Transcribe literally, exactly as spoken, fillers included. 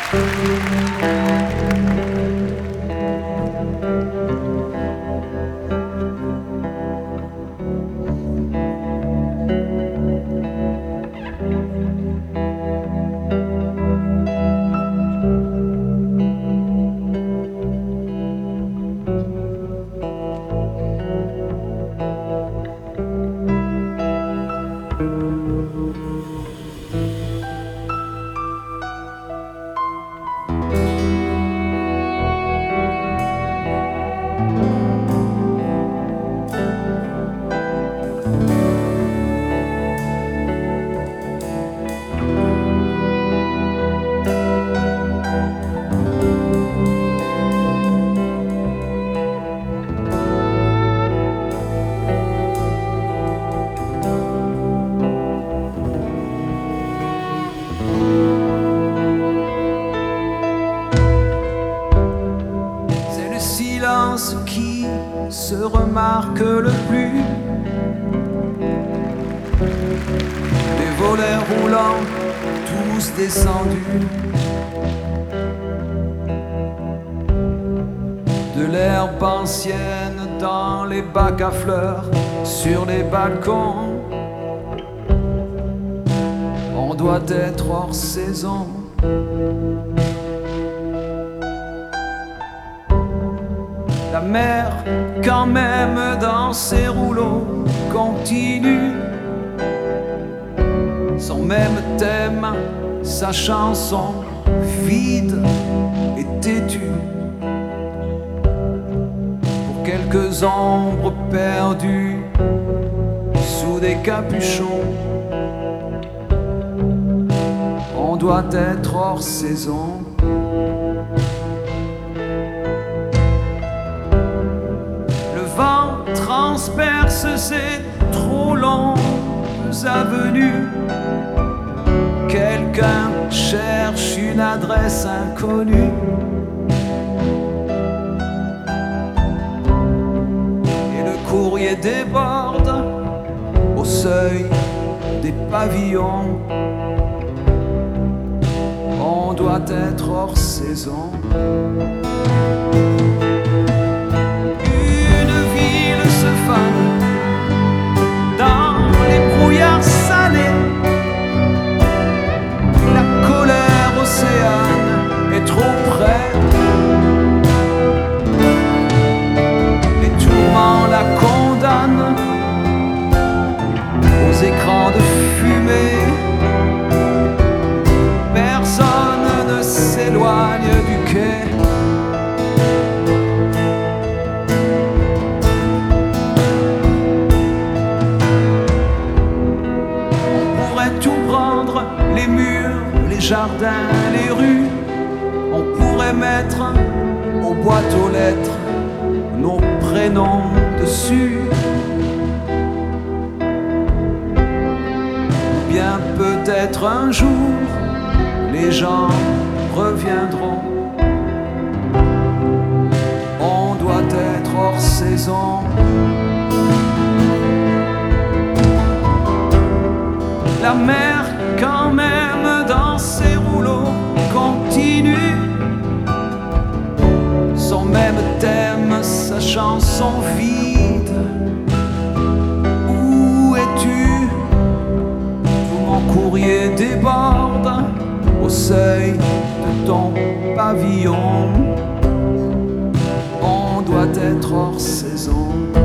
Qui se remarque le plus, les volets roulants tous descendus, de l'herbe ancienne dans les bacs à fleurs, sur les balcons. On doit être hors saison. La mer, quand même dans ses rouleaux, continue son même thème, sa chanson vide et têtue. Pour quelques ombres perdues sous des capuchons, on doit être hors saison. Transperce ces trop longues avenues. Quelqu'un cherche une adresse inconnue. Et le courrier déborde au seuil des pavillons. On doit être hors saison. Dans les brouillards salés, la colère océane est trop près. Les tourments la condamnent aux écrans de fumée. Personne ne s'éloigne du quai. Les murs, les jardins, les rues, on pourrait mettre aux boîtes aux lettres nos prénoms dessus. Ou bien peut-être un jour, les gens reviendront. On doit être hors saison. La mer, quand même dans ses rouleaux, continue son même thème, sa chanson vide. Où es-tu? Tout mon courrier déborde au seuil de ton pavillon. On doit être hors saison.